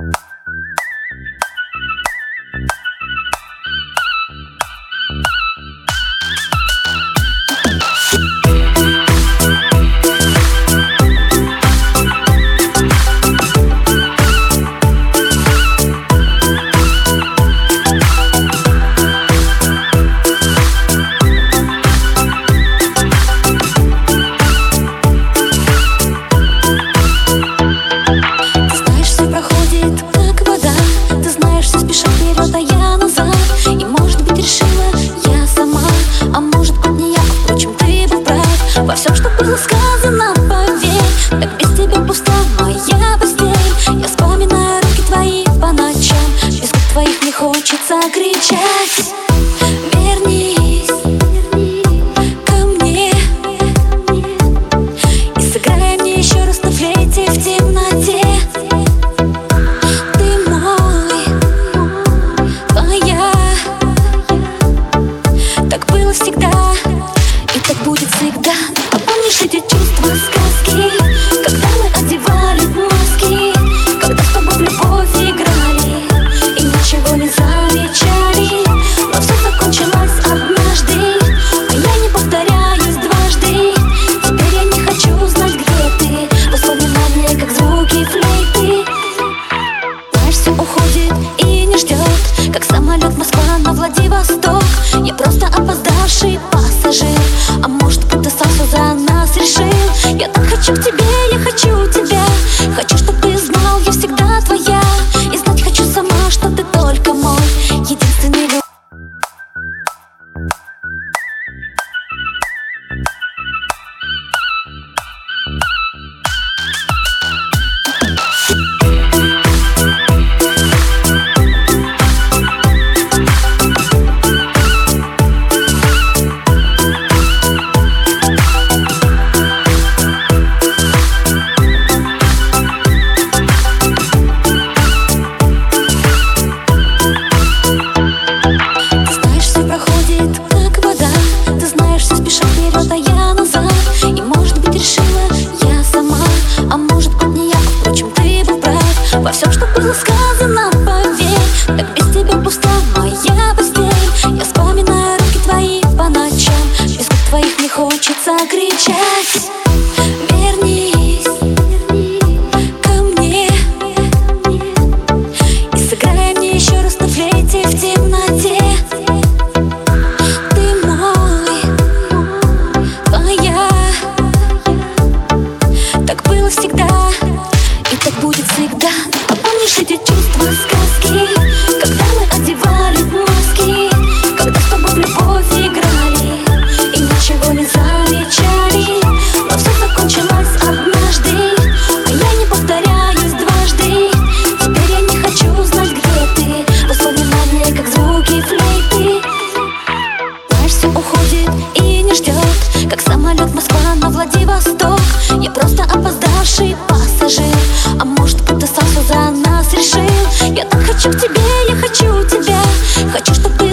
Во всем, что было сказано, поверь, так без тебя пуста моя постель. Я вспоминаю руки твои по ночам, без губ твоих не хочется кричать. Вернись ко мне и сыграй мне еще раз на флейте в темноте. Ты мой, твоя. Так было всегда и так будет всегда. А помнишь эти чувства сказки, когда мы одевали маски, когда с тобой в любовь играли и ничего не замечали? Но все закончилось однажды, а я не повторяюсь дважды. Теперь я не хочу знать, где ты. Воспоминания, как звуки флейты. Знаешь, все уходит и не ждет, как самолет Москва на Владивосток. Я просто опоздавший пассажир, а может быть ты сам все за нас решил. Я так хочу к тебе, я хочу тебя. Хочу, чтобы ты знал, я всегда твоя. И знать хочу сама, что ты только мой единственный любовь. Во всем, что было сказано, поверь, так без тебя пуста моя постель. Я вспоминаю руки твои по ночам, без губ твоих не хочется кричать. Вернись ко мне и сыграй мне еще раз на флейте в темноте. Ты мой, твоя. Так было всегда и так будет всегда. А помнишь эти чувства сказки, когда мы одевали маски, когда с тобой в любовь играли и ничего не замечали? Но все закончилось однажды, а я не повторяюсь дважды. Теперь я не хочу знать, где ты. Воспоминания, как звуки флейты. Знаешь, все уходит и не ждет, как самолет Москва на Владивосток. Я просто опоздавший пассажир, а может быть ты сам все за нас решил. Я так хочу к тебе, я хочу тебя. Хочу, чтобы ты